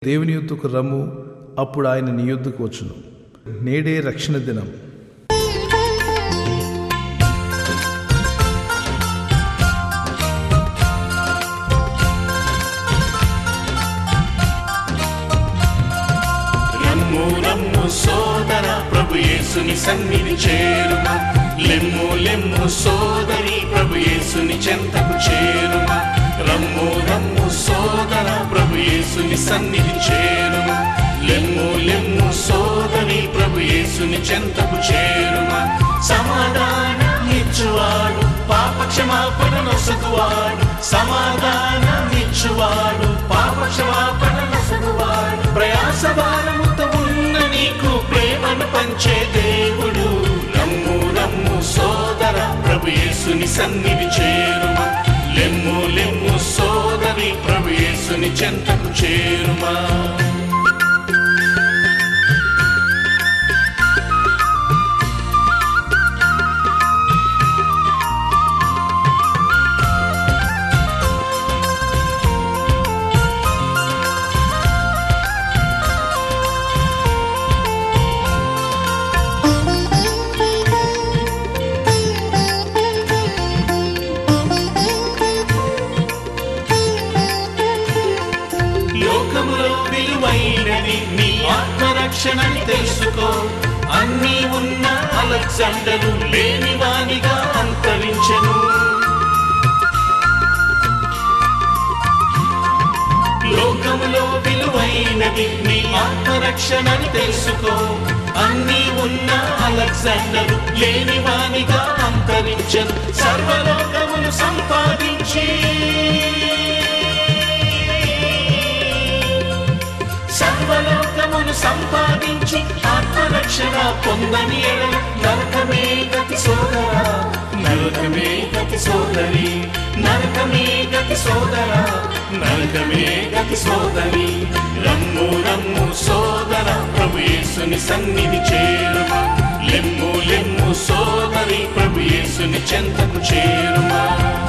దేవుని యొద్దకు రమ్ము, అప్పుడు ఆయన నీ యొద్దకు వచ్చును. నేడే రక్షణ దినం. రమ్ము రమ్ము సోదర, ప్రభు యేసుని సన్నిధి చేరుమా. లెమ్ము లెమ్ము సోదరి, ప్రభు యేసుని చెంతకు చేరుమా. రమ్ము రమ్ము సోదర, ప్రభు యేసుని సన్నిధి చేరుమా. లెమ్ము లెమ్ము సోదరి, ప్రభు యేసుని చెంతకు చేరుమా. సమాధానం ఇచ్చువాడు, పాప క్షమాపణ నొసగువాడు. సమాధానం ఇచ్చువాడు, పాప క్షమాపణ నొసగువాడు. ప్రయాస భారముతో ఉన్న నీకు ప్రేమను పంచే దేవుడు. రమ్ము రమ్ము సోదర, ప్రభు యేసుని సన్నిధి చేరుమా. లెమ్ము లెమ్ము సోదరి, ప్రభు యేసుని చెంతకు చేరుమా. విలువైనది నీ ఆత్మరక్షణని తెలుసుకో. అన్నీ ఉన్న అలెగ్జాండరు లేనివానిగా అంతరించెను. లోకములో విలువైనది నీ ఆత్మరక్షణని తెలుసుకో. అన్నీ ఉన్న అలెగ్జాండరు లేనివానిగా అంతరించెను. సర్వలోకమును సంపాదించి సర్వలోకమును సంపాదించి ఆత్మరక్షణ పొందని ఎడల నరకమే గతి సోదరా, నరకమే గతి సోదరి. నరకమే గతి సోదరా, నరకమే గతి సోదరి. రమ్ము రమ్ము సోదర, ప్రభు యేసుని సన్నిధి చేరుమా. లెమ్ము లెమ్ము సోదరి, ప్రభు యేసుని చెంతకు చేరుమా.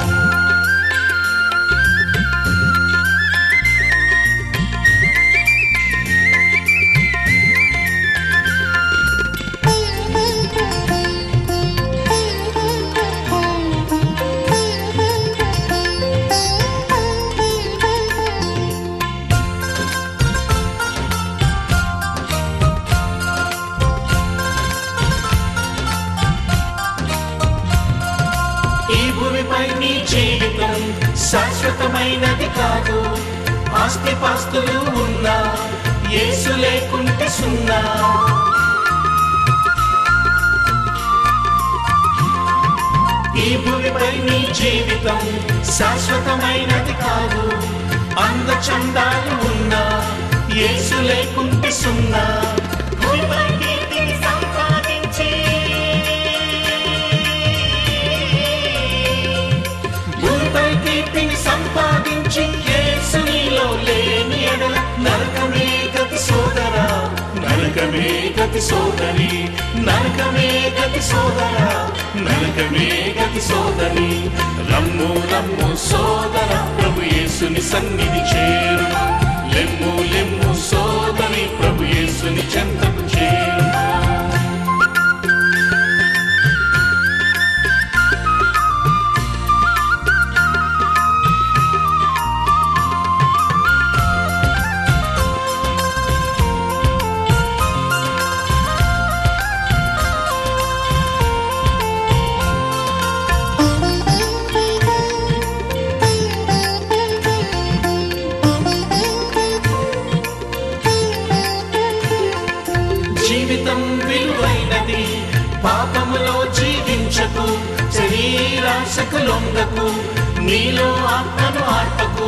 నీ జీవితం శాశ్వతమైనది కాదు. ఆస్తిపాస్తులు ఉన్నా యేసు లేకుంటే సున్నా. ఈ భూమిపై నీ జీవితం శాశ్వతమైనది కాదు. అందచందాలు ఉన్నా యేసు లేకుంటే సున్నా. భూమిపై కీర్తిని సంపాదించి సంపాదించి యేసు నీలో లేని ఎడల నరకమే గతి సోదరా, నరకమే గతి సోదరి. నరకమే గతి సోదరా, నరకమే గతి సోదరి. రమ్ము రమ్ము సోదర, ప్రభు యేసుని సన్నిధి చేరుమా. లెమ్ము లెమ్ము సోదరి, ప్రభు యేసుని చెంతకు చేరుమా. జీవితం విలువైనది, పాపములో జీవించకు. శరీరాశకు లొంగకు, నీలో ఆత్మను ఆర్పకు.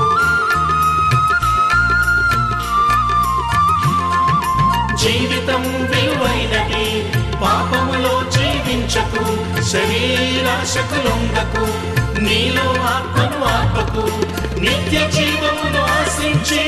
జీవితం విలువైనది, పాపములో జీవించకు. శరీరాశకు లొంగకు, నీలో ఆత్మను ఆర్పకు. నిత్య జీవమును ఆశించి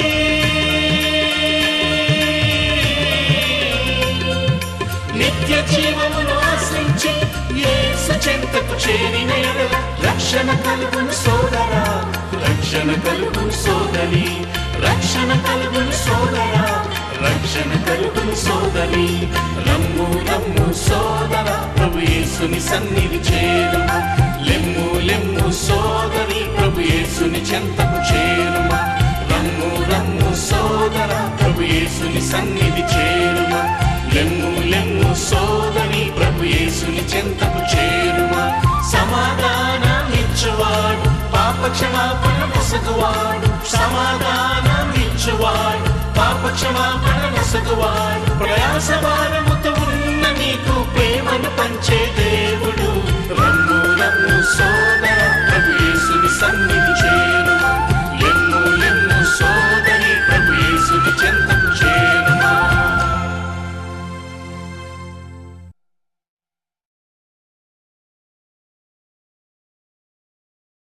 నిత్య జీవమును ఆశించి యేసు చెంతకు చేరిన ఎడల రక్షణ కలుగును సోదరా, రక్షణ కలుగును సోదరి. రక్షణ కలుగును సోదరా, రక్షణ కలుగును సోదరి. రమ్ము రమ్ము సోదర, ప్రభు యేసుని సన్నిధి చేరుమ. లెమ్ము లెమ్ము సోదరి, ప్రభు యేసుని చెంతకు చేరుమ. రమ్ము రమ్ము సోదర, ప్రభు యేసుని సన్నిధి చేరుమ. లెమ్ము లెమ్ము సోదరి, ప్రభు యేసుని చెంతకు చేరుమ. సమాధానమిచ్చువాడు, పాప క్షమాపణ నొసగువాడు. సమాధానమిచ్చువాడు, పాప క్షమాపణ నొసగువాడు. ప్రయాస భారముతో ఉన్న నీకు ప్రేమను పంచే దేవుడు. రమ్ము రమ్ము సోదర, ప్రభు యేసుని సన్నిధి చేరు.